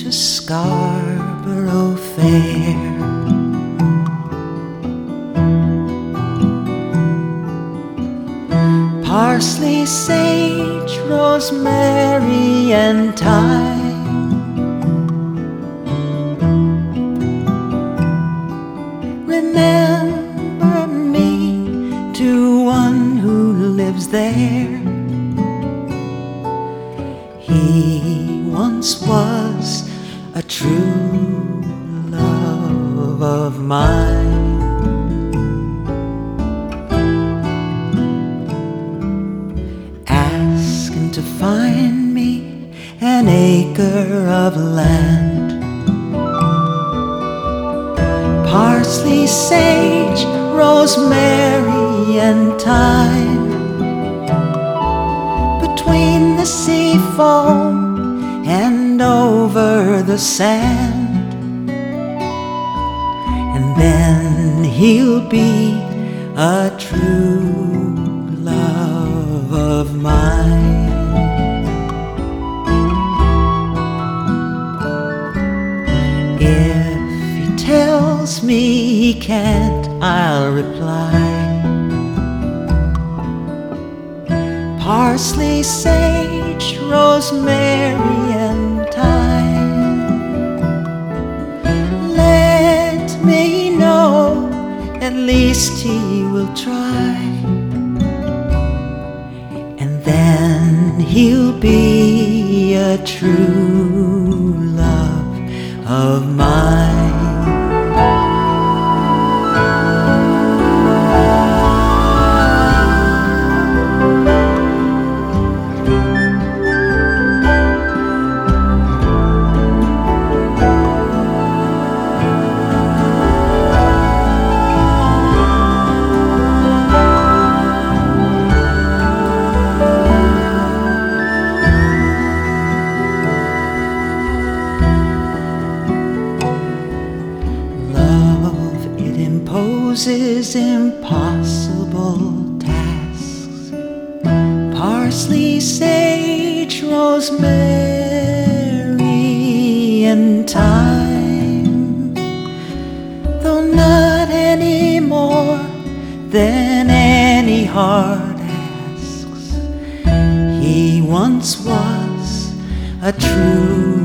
to Scarborough Fair. Parsley, sage, rosemary, and thyme. Remember me to one who lives there. He once was a true love of mine. Ask him to find me an acre of land. Parsley, sage, rosemary, and thyme. Between the sea foam and over the sand, and then he'll be a true love of mine. If he tells me he can't, I'll reply, parsley, sage, rosemary, and thyme. Let me know, at least he will try, and then he'll be a true love of mine. Imposes impossible tasks. Parsley, sage, rosemary, and thyme, though not any more than any heart asks. He once was a true